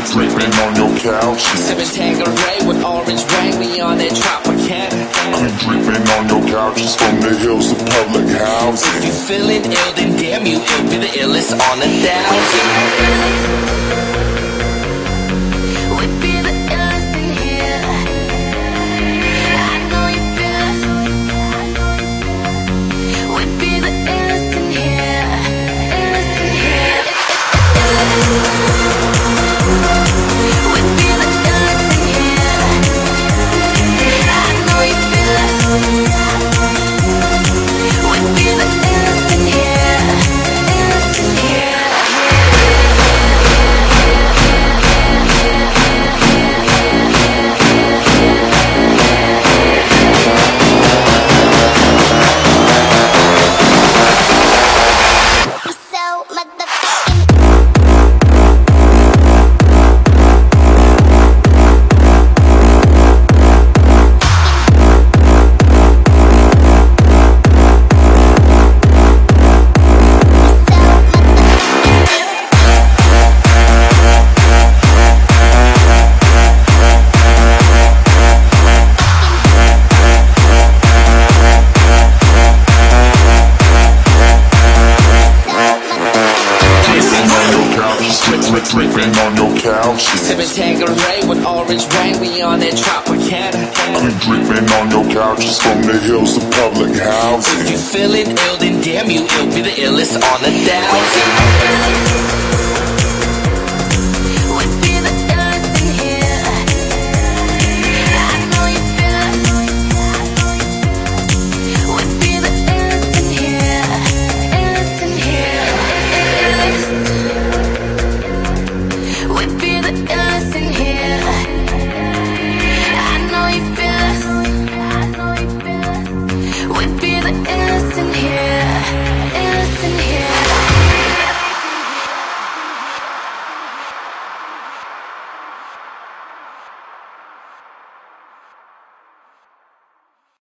dripping on your couch. Sipping Tanqueray with orange rain, we on that Tropicana. I'm dripping on your couches from the hills of public housing. If you feeling ill, then damn you ill, be the illest on the down. Dripping on your couch. Sipping Tanqueray with orange rain, we on that Tropicana. I'm dripping on your couches from the hills of public housing. If you feeling ill, then damn you ill, be the illest on the down.